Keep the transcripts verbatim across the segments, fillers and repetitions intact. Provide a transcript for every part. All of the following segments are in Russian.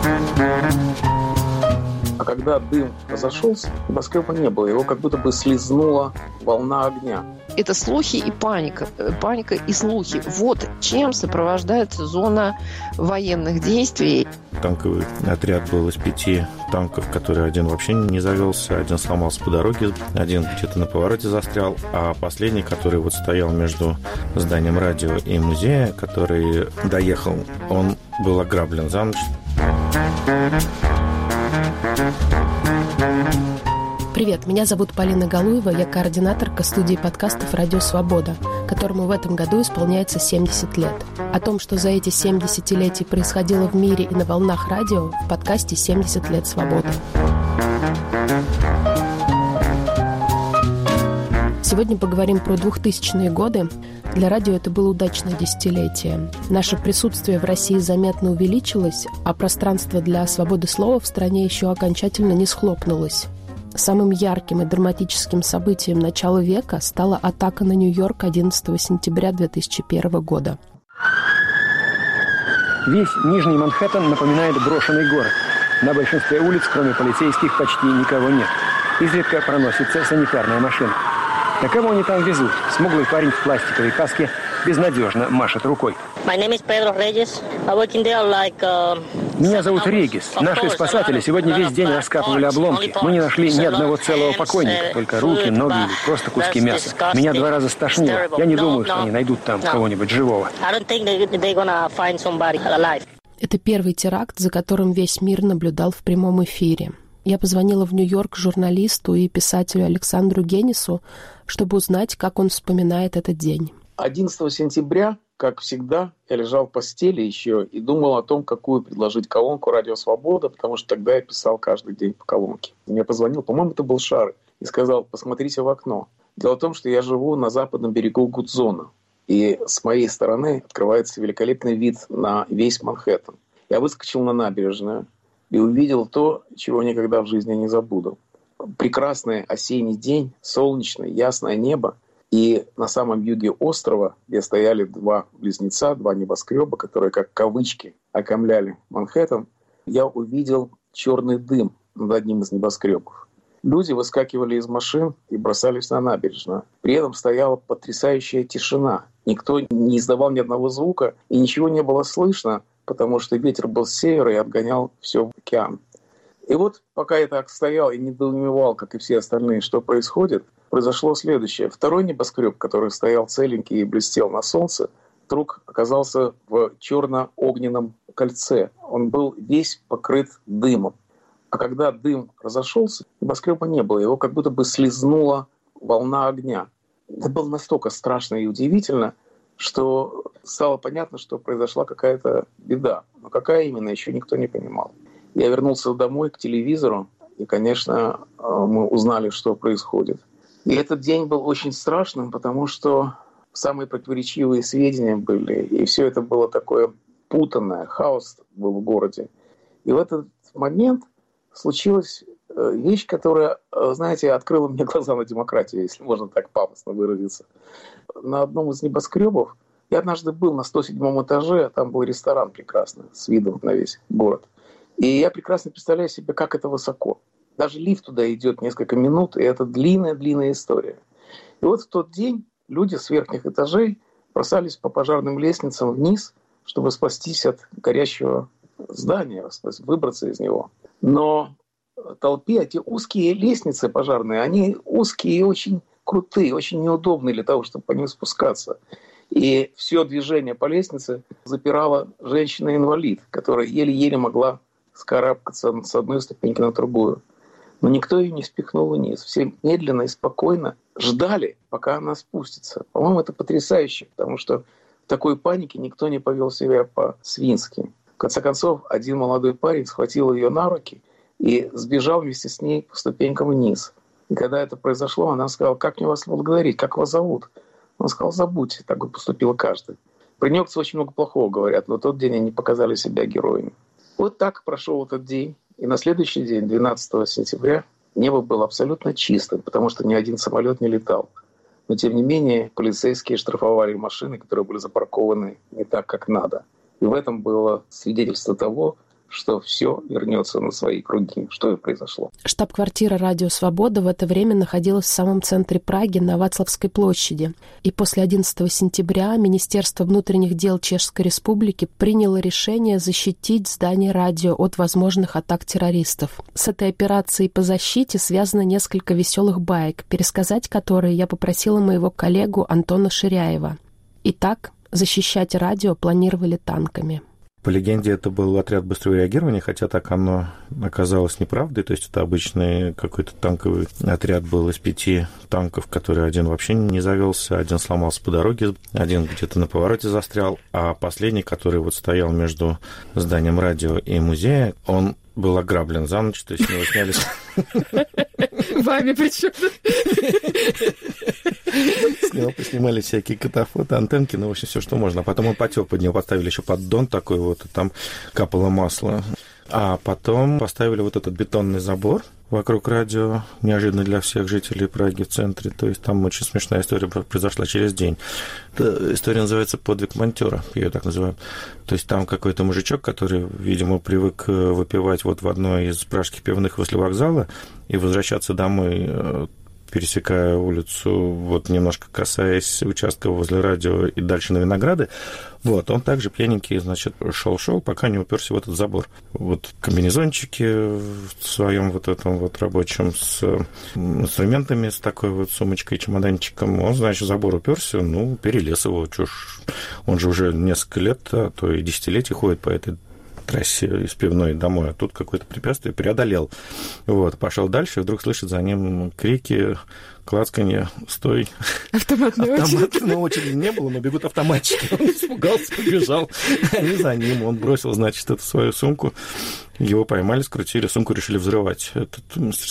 А когда дым разошелся, небоскреба не было, его как будто бы слизнула волна огня. Это слухи и паника. Паника и слухи. Вот чем сопровождается зона военных действий. Танковый отряд был из пяти танков, который один вообще не завелся, один сломался по дороге, один где-то на повороте застрял, а последний, который вот стоял между зданием радио и музея, который доехал, он был ограблен за ночь. Привет, меня зовут Полина Галуева, я координаторка студии подкастов «Радио Свобода», которому в этом году исполняется семьдесят лет. О том, что за эти семь десятилетий происходило в мире и на волнах радио, в подкасте «семьдесят лет свободы». Сегодня поговорим про двухтысячные годы. Для радио это было удачное десятилетие. Наше присутствие в России заметно увеличилось, а пространство для свободы слова в стране еще окончательно не схлопнулось. Самым ярким и драматическим событием начала века стала атака на Нью-Йорк одиннадцатого сентября две тысячи первого года. Весь Нижний Манхэттен напоминает брошенный город. На большинстве улиц, кроме полицейских, почти никого нет. Изредка проносится санитарная машина. На кого они там везут? Смуглый парень в пластиковой каске безнадежно машет рукой. Меня зовут Регис. Наши спасатели сегодня весь день раскапывали обломки. Мы не нашли ни одного целого покойника, только руки, ноги или просто куски мяса. Меня два раза стошнило. Я не думаю, что они найдут там кого-нибудь живого. Это первый теракт, за которым весь мир наблюдал в прямом эфире. Я позвонила в Нью-Йорк журналисту и писателю Александру Генису, чтобы узнать, как он вспоминает этот день. одиннадцатого сентября, как всегда, я лежал в постели еще и думал о том, какую предложить колонку «Радио Свобода», потому что тогда я писал каждый день по колонке. Мне позвонил, по-моему, это был Шар, и сказал: посмотрите в окно. Дело в том, что я живу на западном берегу Гудзона, и с моей стороны открывается великолепный вид на весь Манхэттен. Я выскочил на набережную и увидел то, чего никогда в жизни не забуду. Прекрасный осенний день, солнечный, ясное небо. И на самом юге острова, где стояли два близнеца, два небоскреба, которые как кавычки окаймляли Манхэттен, я увидел черный дым над одним из небоскребов. Люди выскакивали из машин и бросались на набережную. При этом стояла потрясающая тишина. Никто не издавал ни одного звука, и ничего не было слышно, потому что ветер был с севера и отгонял все в океан. И вот пока я так стоял и недоумевал, как и все остальные, что происходит, произошло следующее. Второй небоскреб, который стоял целенький и блестел на солнце, вдруг оказался в черно-огненном кольце. Он был весь покрыт дымом. А когда дым разошелся, небоскреба не было. Его как будто бы слизнула волна огня. Это было настолько страшно и удивительно, что стало понятно, что произошла какая-то беда. Но какая именно, еще никто не понимал. Я вернулся домой к телевизору, и, конечно, мы узнали, что происходит. И этот день был очень страшным, потому что самые противоречивые сведения были, и все это было такое путанное, хаос был в городе. И в этот момент случилась вещь, которая, знаете, открыла мне глаза на демократию, если можно так пафосно выразиться. На одном из небоскребов я однажды был на сто седьмом этаже, там был ресторан прекрасный, с видом на весь город. И я прекрасно представляю себе, как это высоко. Даже лифт туда идет несколько минут, и это длинная-длинная история. И вот в тот день люди с верхних этажей бросались по пожарным лестницам вниз, чтобы спастись от горящего здания, выбраться из него. Но толпе эти узкие лестницы пожарные, они узкие и очень крутые, очень неудобные для того, чтобы по ним спускаться. И все движение по лестнице запирала женщина-инвалид, которая еле-еле могла скарабкаться с одной ступеньки на другую. Но никто ее не спихнул вниз. Все медленно и спокойно ждали, пока она спустится. По-моему, это потрясающе, потому что в такой панике никто не повел себя по-свински. В конце концов, один молодой парень схватил ее на руки и сбежал вместе с ней по ступенькам вниз. И когда это произошло, она сказала: как мне вас благодарить, как вас зовут? Он сказал: забудьте, так бы поступил каждый. Про нёркцев очень много плохого говорят, но в тот день они показали себя героями. Вот так прошел этот день. И на следующий день, двенадцатого сентября, небо было абсолютно чистым, потому что ни один самолет не летал. Но, тем не менее, полицейские штрафовали машины, которые были запаркованы не так, как надо. И в этом было свидетельство того, что все вернется на свои круги. Что и произошло. Штаб-квартира «Радио Свобода» в это время находилась в самом центре Праги на Вацлавской площади. И после одиннадцатого сентября Министерство внутренних дел Чешской Республики приняло решение защитить здание радио от возможных атак террористов. С этой операцией по защите связано несколько веселых баек, пересказать которые я попросила моего коллегу Антона Ширяева. Итак, защищать радио планировали танками. По легенде, это был отряд быстрого реагирования, хотя так оно оказалось неправдой. То есть это обычный какой-то танковый отряд был из пяти танков, который один вообще не завелся, один сломался по дороге, один где-то на повороте застрял, а последний, который вот стоял между зданием радио и музея, он был ограблен за ночь, то есть с него снялись... Вами причем? С него поснимали всякие катафоты, антенки, ну, в общем, все, что можно. А потом он потек, под него поставили еще поддон такой вот, и там капало масло. А потом поставили вот этот бетонный забор вокруг радио, неожиданно для всех жителей Праги в центре. То есть там очень смешная история произошла через день. Эта история называется «Подвиг монтера», я ее так называю. То есть там какой-то мужичок, который, видимо, привык выпивать вот в одной из пражских пивных возле вокзала и возвращаться домой, пересекая улицу, вот немножко касаясь участка возле радио и дальше на Винограды, вот, он также пьяненький, значит, шел-шел, пока не уперся в этот забор. Вот в комбинезончике в своем вот этом вот рабочем с инструментами, с такой вот сумочкой, чемоданчиком, он, значит, в забор уперся, ну, перелез его, чушь. Он же уже несколько лет, а то и десятилетий ходит по этой трассе из пивной домой, а тут какое-то препятствие преодолел. Вот, пошел дальше, и вдруг слышит за ним крики, клацканье, стой. Автоматная очередь. Автоматной очереди не было, но бегут автоматчики. Он испугался, побежал. Они за ним. Он бросил, значит, эту свою сумку. Его поймали, скрутили, сумку решили взрывать. Этот,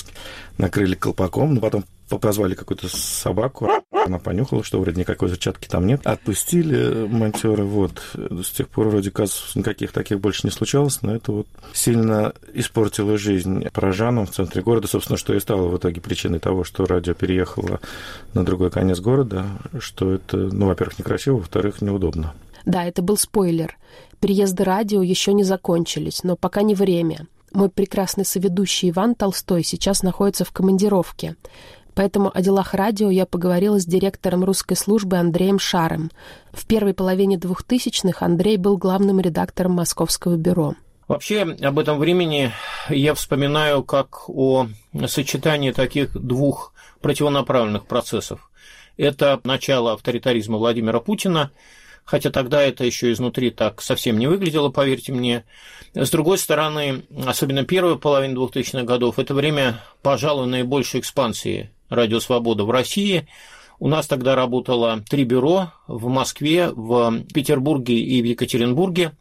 накрыли колпаком, но потом позвали какую-то собаку. Она понюхала, что вроде никакой зачатки там нет. Отпустили монтёра, вот. С тех пор вроде казусов никаких таких больше не случалось, но это вот сильно испортило жизнь парижанам в центре города, собственно, что и стало в итоге причиной того, что радио переехало на другой конец города, что это, ну, во-первых, некрасиво, во-вторых, неудобно. Да, это был спойлер. Переезды радио еще не закончились, но пока не время. Мой прекрасный соведущий Иван Толстой сейчас находится в командировке. Поэтому о делах радио я поговорила с директором русской службы Андреем Шаром. В первой половине двухтысячных Андрей был главным редактором Московского бюро. Вообще, об этом времени я вспоминаю как о сочетании таких двух противонаправленных процессов. Это начало авторитаризма Владимира Путина, хотя тогда это еще изнутри так совсем не выглядело, поверьте мне. С другой стороны, особенно первая половина двухтысячных годов, это время, пожалуй, наибольшей экспансии «Радио Свобода» в России. У нас тогда работало три бюро в Москве, в Петербурге и в Екатеринбурге.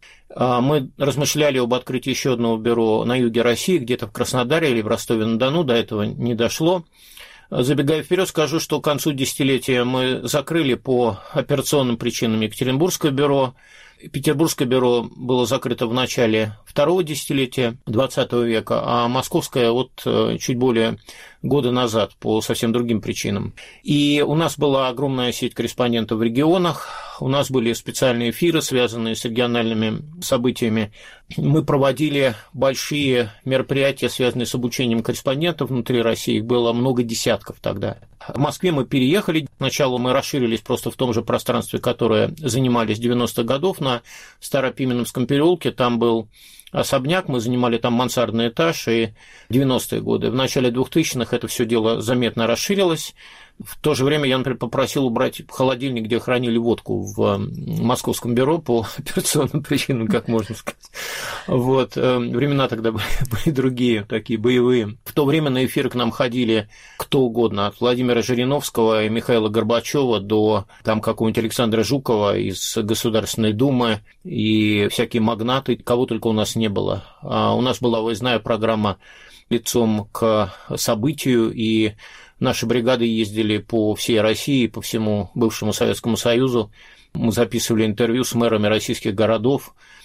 Мы размышляли об открытии еще одного бюро на юге России, где-то в Краснодаре или в Ростове-на-Дону, до этого не дошло. Забегая вперед, скажу, что к концу десятилетия мы закрыли по операционным причинам Екатеринбургское бюро. Петербургское бюро было закрыто в начале второго десятилетия двадцатого века, а московское вот чуть более года назад по совсем другим причинам. И у нас была огромная сеть корреспондентов в регионах, у нас были специальные эфиры, связанные с региональными событиями. Мы проводили большие мероприятия, связанные с обучением корреспондентов внутри России, их было много десятков тогда. В Москве мы переехали, сначала мы расширились просто в том же пространстве, которое занимались в девяностых годов на Старопименовском переулке, там был особняк, мы занимали там мансардный этаж, и в девяностые годы. В начале двухтысячных это все дело заметно расширилось. В то же время я, например, попросил убрать холодильник, где хранили водку в московском бюро по операционным причинам, как можно сказать. Вот. Времена тогда были, были другие, такие боевые. В то время на эфир к нам ходили кто угодно, от Владимира Жириновского и Михаила Горбачева до там какого-нибудь Александра Жукова из Государственной Думы и всякие магнаты, кого только у нас не было. А у нас была выездная программа лицом к событию, и наши бригады ездили по всей России, по всему бывшему Советскому Союзу. Мы записывали интервью с мэрами российских городов.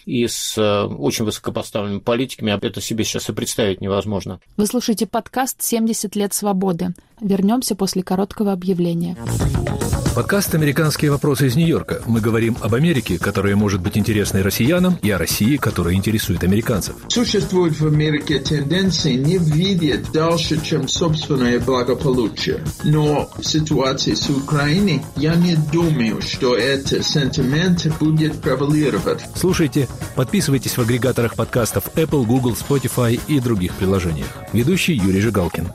и с очень высокопоставленными политиками. Это себе сейчас и представить невозможно. Вы слушаете подкаст «семьдесят лет свободы». Вернемся после короткого объявления. Подкаст «Американские вопросы» из Нью-Йорка. Мы говорим об Америке, которая может быть интересной россиянам, и о России, которая интересует американцев. Существует в Америке тенденция не видеть дальше, чем собственное благополучие. Но в ситуации с Украиной я не думаю, что этот сентимент будет превалировать. Слушайте, подписывайтесь в агрегаторах подкастов Apple, Google, Spotify и других приложениях. Ведущий Юрий Жигалкин.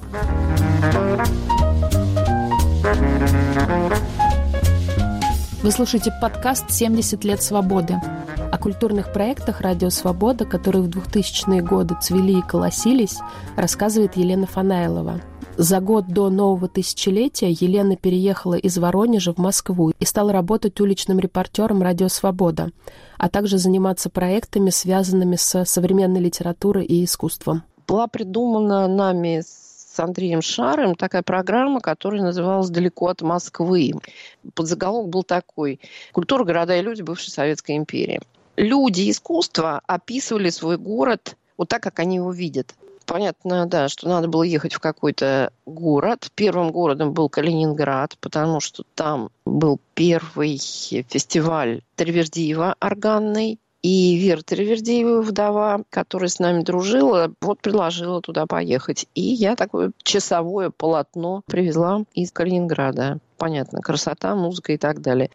Вы слушаете подкаст «семьдесят лет свободы». О культурных проектах «Радио Свобода», которые в двухтысячные годы цвели и колосились, рассказывает Елена Фанаилова. За год до нового тысячелетия Елена переехала из Воронежа в Москву и стала работать уличным репортером «Радио Свобода», а также заниматься проектами, связанными с современной литературой и искусством. Была придумана нами с Андреем Шарым такая программа, которая называлась «Далеко от Москвы». Подзаголовок был такой: «Культура, города и люди бывшей Советской империи». Люди искусства описывали свой город вот так, как они его видят. Понятно, да, что надо было ехать в какой-то город. Первым городом был Калининград, потому что там был первый фестиваль Таривердиева органный. И Вера Таривердиева, вдова, которая с нами дружила, вот предложила туда поехать. И я такое часовое полотно привезла из Калининграда. Понятно, красота, музыка и так далее.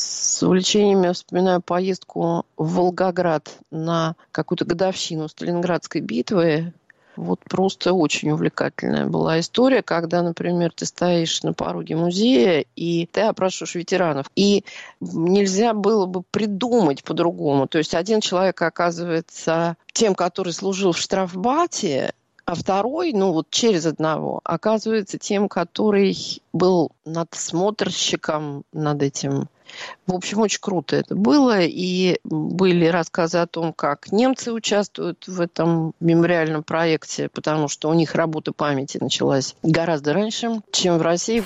С увлечением я вспоминаю поездку в Волгоград на какую-то годовщину Сталинградской битвы. Вот просто очень увлекательная была история, когда, например, ты стоишь на пороге музея, и ты опрашиваешь ветеранов. И нельзя было бы придумать по-другому. То есть один человек оказывается тем, который служил в штрафбате, а второй, ну вот через одного, оказывается тем, который был надсмотрщиком над этим. В общем, очень круто это было. И были рассказы о том, как немцы участвуют в этом мемориальном проекте, потому что у них работа памяти началась гораздо раньше, чем в России.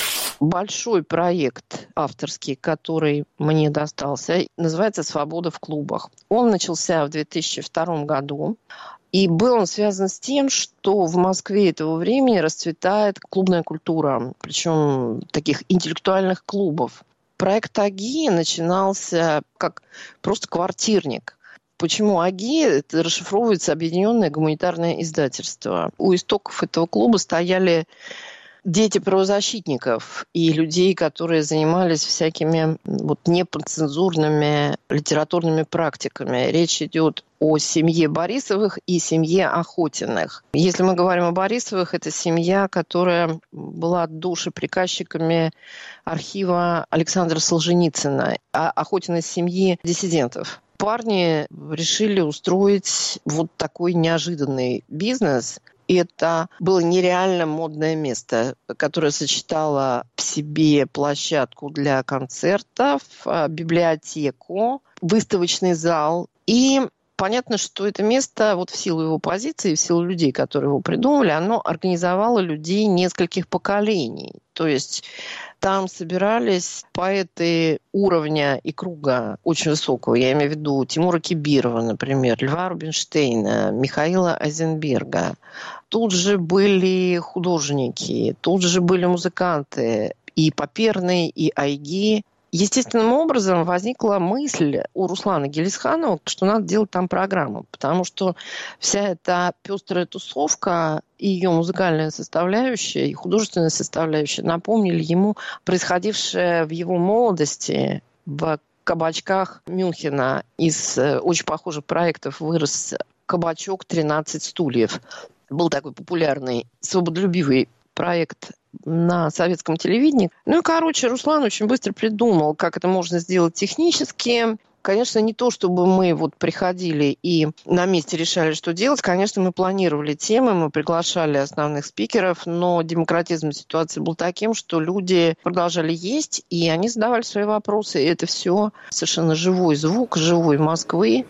Большой проект авторский, который мне достался, называется «Свобода в клубах». Он начался в две тысячи втором году. И был он связан с тем, что в Москве этого времени расцветает клубная культура, причем таких интеллектуальных клубов. Проект АГИ начинался как просто квартирник. Почему АГИ? Это расшифровывается Объединенное гуманитарное издательство. У истоков этого клуба стояли дети правозащитников и людей, которые занимались всякими вот неподцензурными литературными практиками. Речь идет о семье Борисовых и семье Охотиных. Если мы говорим о Борисовых, это семья, которая была душеприказчиками архива Александра Солженицына, а Охотины семьи диссидентов. Парни решили устроить вот такой неожиданный бизнес. И это было нереально модное место, которое сочетало в себе площадку для концертов, библиотеку, выставочный зал. И понятно, что это место, вот в силу его позиции, в силу людей, которые его придумали, оно организовало людей нескольких поколений. То есть там собирались поэты уровня и круга очень высокого. Я имею в виду Тимура Кибирова, например, Льва Рубинштейна, Михаила Айзенберга. Тут же были художники, тут же были музыканты, и Паперный, и Айги. Естественным образом возникла мысль у Руслана Гелисханова, что надо делать там программу, потому что вся эта пестрая тусовка и ее музыкальная составляющая, и художественная составляющая напомнили ему происходившее в его молодости в кабачках Мюнхена. Из очень похожих проектов вырос кабачок «тринадцать стульев». Был такой популярный, свободолюбивый проект на советском телевидении. Ну и, короче, Руслан очень быстро придумал, как это можно сделать технически. Конечно, не то, чтобы мы вот приходили и на месте решали, что делать. Конечно, мы планировали темы, мы приглашали основных спикеров, но демократизм ситуации был таким, что люди продолжали есть, и они задавали свои вопросы. И это все совершенно живой звук, живой Москвы.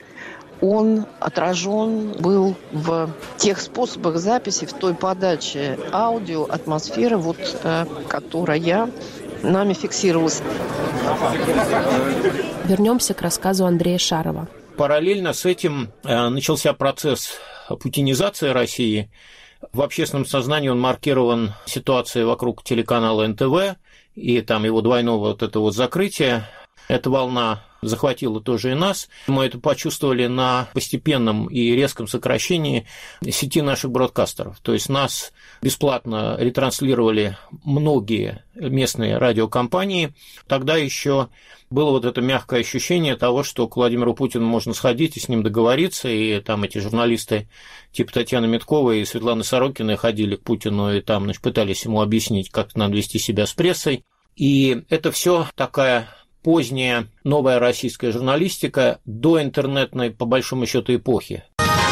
Он отражен был в тех способах записи, в той подаче аудио, атмосферы, вот, э, которая нами фиксировалась. Вернемся к рассказу Андрея Шарова. Параллельно с этим начался процесс путинизации России. В общественном сознании он маркирован ситуацией вокруг телеканала эн тэ вэ и там его двойного вот этого вот закрытия. Эта волна захватила тоже и нас. Мы это почувствовали на постепенном и резком сокращении сети наших бродкастеров. То есть нас бесплатно ретранслировали многие местные радиокомпании. Тогда еще было вот это мягкое ощущение того, что к Владимиру Путину можно сходить и с ним договориться, и там эти журналисты типа Татьяны Митковой и Светланы Сорокиной ходили к Путину и там, значит, пытались ему объяснить, как надо вести себя с прессой. И это все такая поздняя новая российская журналистика до интернетной, по большому счету, эпохи.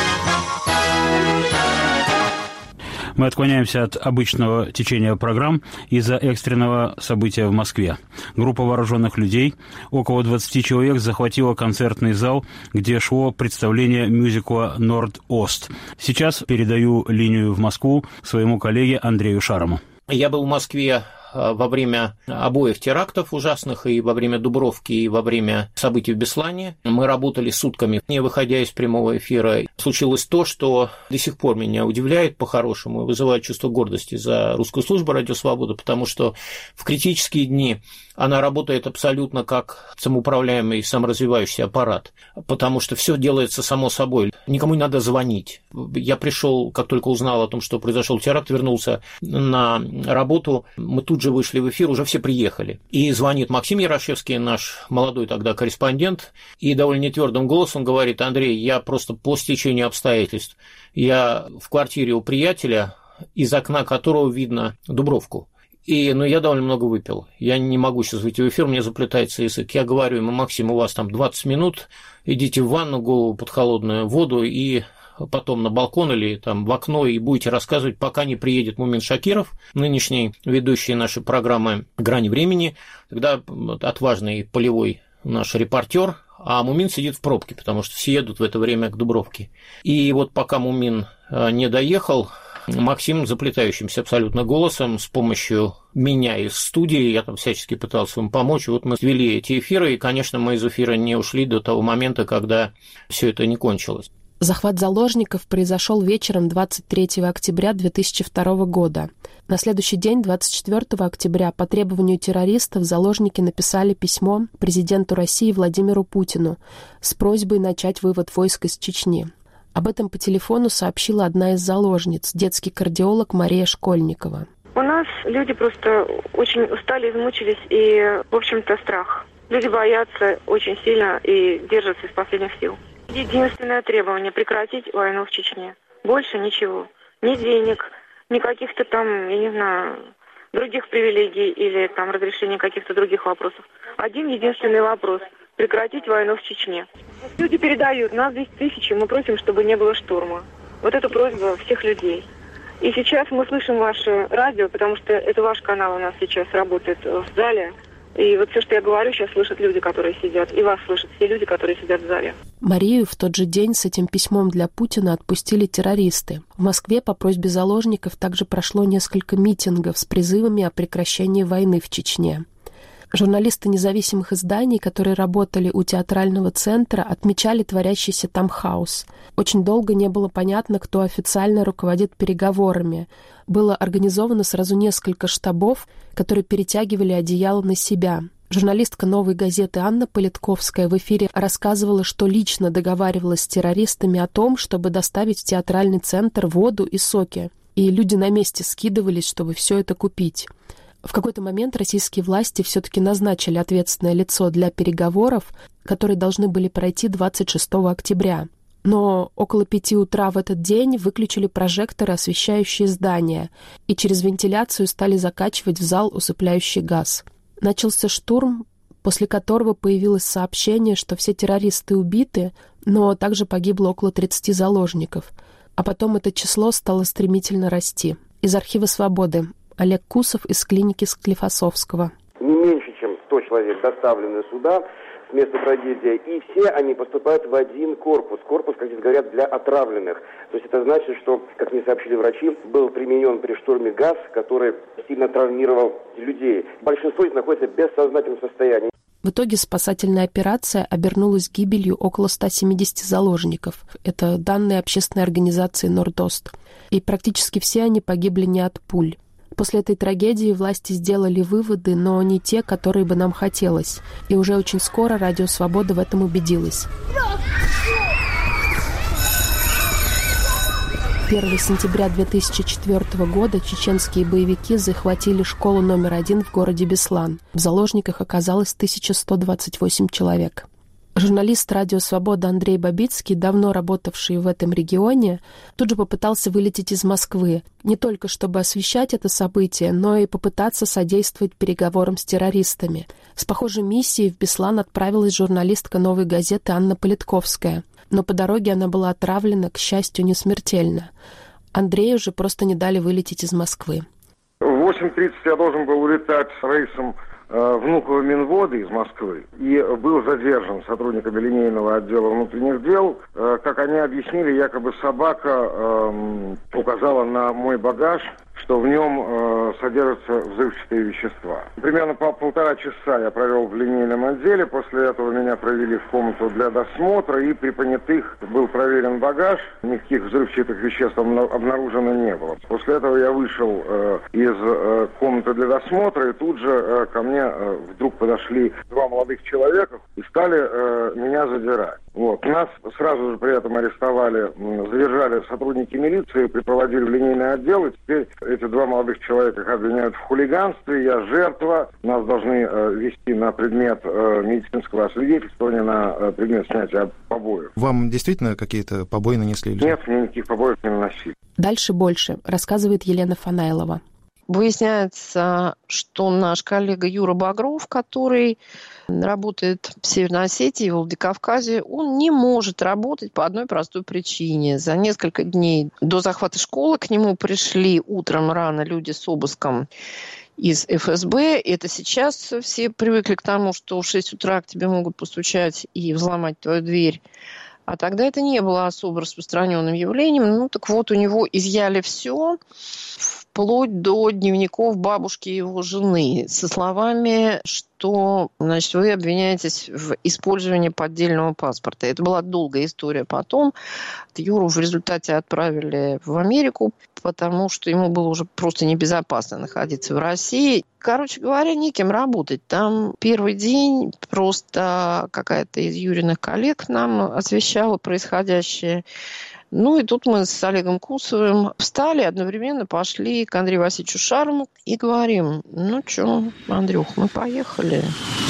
Мы отклоняемся от обычного течения программ из-за экстренного события в Москве. Группа вооруженных людей, около двадцати человек, захватила концертный зал, где шло представление мюзикла «Норд-Ост». Сейчас передаю линию в Москву своему коллеге Андрею Шарому. Я был в Москве во время обоих терактов ужасных, и во время Дубровки, и во время событий в Беслане. Мы работали сутками, не выходя из прямого эфира. Случилось то, что до сих пор меня удивляет по-хорошему, вызывает чувство гордости за русскую службу «Радио Свобода», потому что в критические дни она работает абсолютно как самоуправляемый, саморазвивающийся аппарат, потому что все делается само собой. Никому не надо звонить. Я пришел, как только узнал о том, что произошел теракт, вернулся на работу, мы тут же вышли в эфир, уже все приехали. И звонит Максим Ярошевский, наш молодой тогда корреспондент, и довольно твердым голосом говорит: Андрей, я просто по стечению обстоятельств. Я в квартире у приятеля, из окна которого видно Дубровку. И, ну, я довольно много выпил. Я не могу сейчас выйти в эфир, мне заплетается язык. Я говорю ему: Максим, у вас там двадцать минут, идите в ванну, голову под холодную воду и потом на балкон или там в окно, и будете рассказывать, пока не приедет Мумин Шакиров, нынешний ведущий нашей программы «Грани времени». Тогда отважный полевой наш репортер, а Мумин сидит в пробке, потому что все едут в это время к Дубровке. И вот пока Мумин не доехал, Максим заплетающимся абсолютно голосом с помощью меня из студии, я там всячески пытался ему помочь, вот мы вели эти эфиры, и, конечно, мы из эфира не ушли до того момента, когда все это не кончилось. Захват заложников произошел вечером двадцать третьего октября две тысячи второго года. На следующий день, двадцать четвёртого октября, по требованию террористов заложники написали письмо президенту России Владимиру Путину с просьбой начать вывод войск из Чечни. Об этом по телефону сообщила одна из заложниц, детский кардиолог Мария Школьникова. У нас люди просто очень устали, измучились, и, в общем-то, страх. Люди боятся очень сильно и держатся из последних сил. Единственное требование – прекратить войну в Чечне. Больше ничего. Ни денег, ни каких-то там, я не знаю, других привилегий или там разрешения каких-то других вопросов. Один единственный вопрос – прекратить войну в Чечне. Люди передают, нас здесь тысячи, мы просим, чтобы не было штурма. Вот это просьба всех людей. И сейчас мы слышим ваше радио, потому что это ваш канал у нас сейчас работает в зале. И вот все, что я говорю, сейчас слышат люди, которые сидят. И вас слышат все люди, которые сидят в зале. Марию в тот же день с этим письмом для Путина отпустили террористы. В Москве по просьбе заложников также прошло несколько митингов с призывами о прекращении войны в Чечне. Журналисты независимых изданий, которые работали у театрального центра, отмечали творящийся там хаос. Очень долго не было понятно, кто официально руководит переговорами. Было организовано сразу несколько штабов, которые перетягивали одеяло на себя. Журналистка «Новой газеты» Анна Политковская в эфире рассказывала, что лично договаривалась с террористами о том, чтобы доставить в театральный центр воду и соки. И люди на месте скидывались, чтобы все это купить. В какой-то момент российские власти все-таки назначили ответственное лицо для переговоров, которые должны были пройти двадцать шестого октября. Но около пяти утра в этот день выключили прожекторы, освещающие здание, и через вентиляцию стали закачивать в зал усыпляющий газ. Начался штурм, после которого появилось сообщение, что все террористы убиты, но также погибло около тридцати заложников. А потом это число стало стремительно расти. Из архива «Свободы» Олег Кусов из клиники Склифосовского. Не меньше, чем сто человек доставлены сюда с места трагедии, и все они поступают в один корпус. Корпус, как здесь говорят, для отравленных. То есть это значит, что, как мне сообщили врачи, был применен при штурме газ, который сильно травмировал людей. Большинство из них находится в бессознательном состоянии. В итоге спасательная операция обернулась гибелью около ста семидесяти заложников. Это данные общественной организации «Нордост». И практически все они погибли не от пуль. После этой трагедии власти сделали выводы, но не те, которые бы нам хотелось. И уже очень скоро Радио Свобода в этом убедилась. первого сентября две тысячи четвёртого года чеченские боевики захватили школу номер один в городе Беслан. В заложниках оказалось тысяча сто двадцать восемь человек. Журналист «Радио Свобода» Андрей Бабицкий, давно работавший в этом регионе, тут же попытался вылететь из Москвы, не только чтобы освещать это событие, но и попытаться содействовать переговорам с террористами. С похожей миссией в Беслан отправилась журналистка «Новой газеты» Анна Политковская. Но по дороге она была отравлена, к счастью, не смертельно. Андрею же просто не дали вылететь из Москвы. В восемь тридцать я должен был улетать с рейсом э, Внуково Минводы из Москвы и был задержан сотрудниками линейного отдела внутренних дел. Э, как они объяснили, якобы собака э, указала на мой багаж, что в нем э, содержатся взрывчатые вещества. Примерно по полтора часа я провел в линейном отделе. После этого меня провели в комнату для досмотра, и при понятых был проверен багаж. Никаких взрывчатых веществ обнаружено не было. После этого я вышел э, из э, комнаты для досмотра, и тут же э, ко мне э, вдруг подошли два молодых человека и стали э, меня задирать. Вот. Нас сразу же при этом арестовали, задержали сотрудники милиции, припроводили в линейный отдел, и теперь эти два молодых человека их обвиняют в хулиганстве, я жертва, нас должны э, вести на предмет э, медицинского освидетельствования, на э, предмет снятия побоев. Вам действительно какие-то побои нанесли? Нет, мне никаких побоев не наносили. Дальше больше, рассказывает Елена Фанаилова. Выясняется, что наш коллега Юра Багров, который работает в Северной Осетии и в Владикавказе, он не может работать по одной простой причине. За несколько дней до захвата школы к нему пришли утром рано люди с обыском из эф эс бэ. Это сейчас все привыкли к тому, что в шесть утра к тебе могут постучать и взломать твою дверь. А тогда это не было особо распространенным явлением. Ну, так вот, у него изъяли все, вплоть до дневников бабушки его жены, со словами, что, значит, вы обвиняетесь в использовании поддельного паспорта. Это была долгая история потом. Юру в результате отправили в Америку, потому что ему было уже просто небезопасно находиться в России. Короче говоря, некем работать. Там первый день просто какая-то из Юриных коллег нам освещала происходящее. Ну и тут мы с Олегом Кусовым встали, одновременно пошли к Андрею Васильевичу Шарму и говорим: ну что, Андрюх, мы поехали.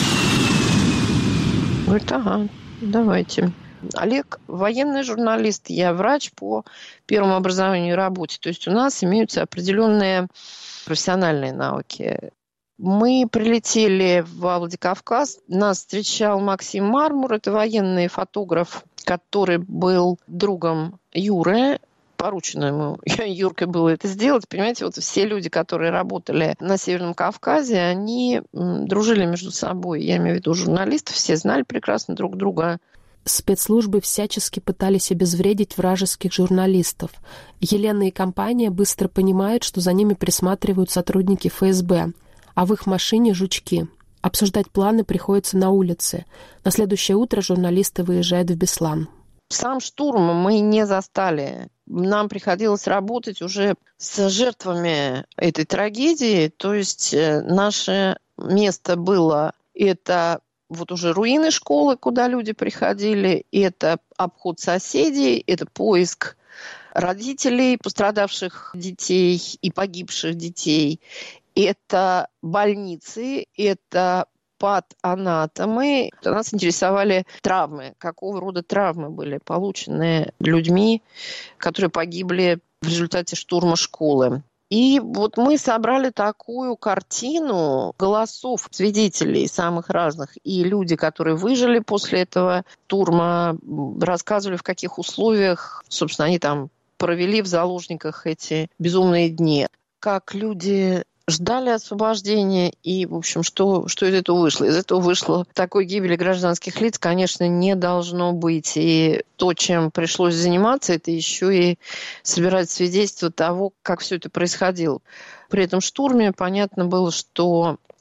Говорит: ага, давайте. Олег военный журналист, я врач по первому образованию и работе. То есть у нас имеются определенные профессиональные навыки. Мы прилетели в Владикавказ, нас встречал Максим Мармур, это военный фотограф, который был другом Юры. Поручено ему Юркой было это сделать. Понимаете, вот все люди, которые работали на Северном Кавказе, они дружили между собой. Я имею в виду журналистов, все знали прекрасно друг друга. Спецслужбы всячески пытались обезвредить вражеских журналистов. Елена и компания быстро понимают, что за ними присматривают сотрудники эф эс бэ, а в их машине жучки. Обсуждать планы приходится на улице. На следующее утро журналисты выезжают в Беслан. Сам штурм мы не застали. Нам приходилось работать уже с жертвами этой трагедии. То есть наше место было это вот уже руины школы, куда люди приходили, это обход соседей, это поиск родителей пострадавших детей и погибших детей, это больницы, это патанатомы. Нас интересовали травмы, какого рода травмы были получены людьми, которые погибли в результате штурма школы. И вот мы собрали такую картину голосов свидетелей самых разных. И люди, которые выжили после этого штурма, рассказывали, в каких условиях, собственно, они там провели в заложниках эти безумные дни. Как люди ждали освобождения, и, в общем, что, что из этого вышло? Из этого вышло такой гибели гражданских лиц, конечно, не должно быть. И то, чем пришлось заниматься, это еще и собирать свидетельства того, как все это происходило. При этом штурме понятно было, что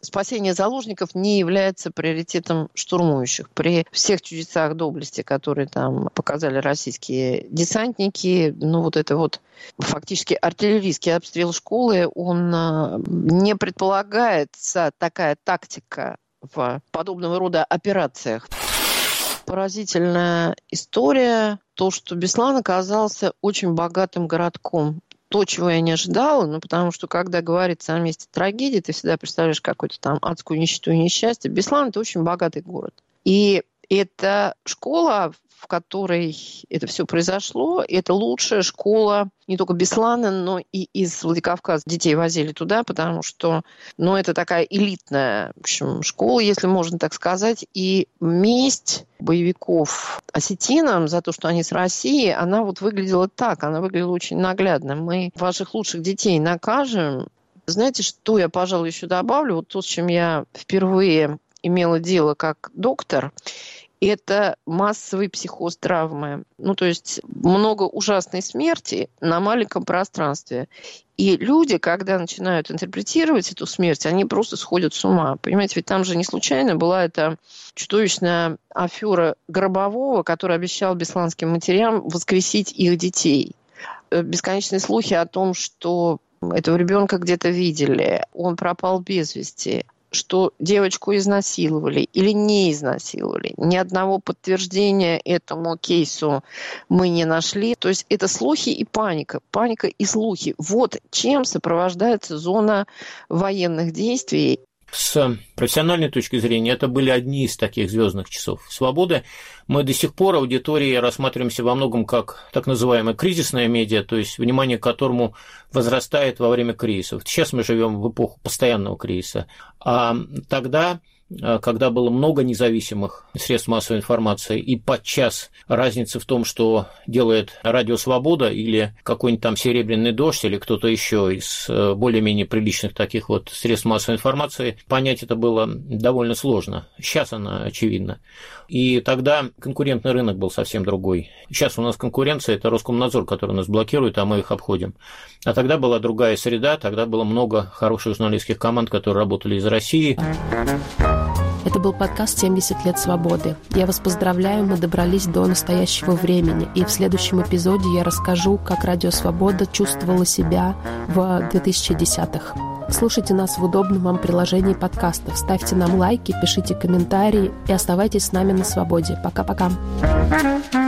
спасение заложников не является приоритетом штурмующих. При всех чудесах доблести, которые там показали российские десантники, ну вот это вот фактически артиллерийский обстрел школы, он не предполагается такая тактика в подобного рода операциях. Поразительная история, то, что Беслан оказался очень богатым городком. То, чего я не ожидала, ну, потому что, когда говорится о месте трагедии, ты всегда представляешь какую-то там адскую нищету и несчастье. Беслан – это очень богатый город. И эта школа, в которой это все произошло, это лучшая школа не только Беслана, но и из Владикавказа. Детей возили туда, потому что, ну, это такая элитная, в общем, школа, если можно так сказать. И месть боевиков осетинам за то, что они с Россией, она вот выглядела так, она выглядела очень наглядно. Мы ваших лучших детей накажем. Знаете, что я, пожалуй, еще добавлю? Вот то, с чем я впервые имела дело как доктор, это массовый психоз травмы. Ну, то есть много ужасной смерти на маленьком пространстве. И люди, когда начинают интерпретировать эту смерть, они просто сходят с ума. Понимаете, ведь там же не случайно была эта чудовищная афера Гробового, который обещал бесланским матерям воскресить их детей. Бесконечные слухи о том, что этого ребенка где-то видели, он пропал без вести, что девочку изнасиловали или не изнасиловали. Ни одного подтверждения этому кейсу мы не нашли. То есть это слухи и паника. Паника и слухи. Вот чем сопровождается зона военных действий. С профессиональной точки зрения, это были одни из таких звездных часов свободы. Мы до сих пор аудитории рассматриваемся во многом как так называемая кризисная медиа, то есть внимание к которому возрастает во время кризисов. Сейчас мы живем в эпоху постоянного кризиса. А тогда, когда было много независимых средств массовой информации, и подчас разница в том, что делает Радио Свобода или какой-нибудь там Серебряный дождь или кто-то еще из более-менее приличных таких вот средств массовой информации, понять это было довольно сложно. Сейчас она очевидна. И тогда конкурентный рынок был совсем другой. Сейчас у нас конкуренция – это Роскомнадзор, который нас блокирует, а мы их обходим. А тогда была другая среда, тогда было много хороших журналистских команд, которые работали из России. Это был подкаст «семьдесят лет свободы». Я вас поздравляю, мы добрались до настоящего времени. И в следующем эпизоде я расскажу, как Радио Свобода чувствовала себя в две тысячи десятых. Слушайте нас в удобном вам приложении подкастов. Ставьте нам лайки, пишите комментарии и оставайтесь с нами на свободе. Пока-пока.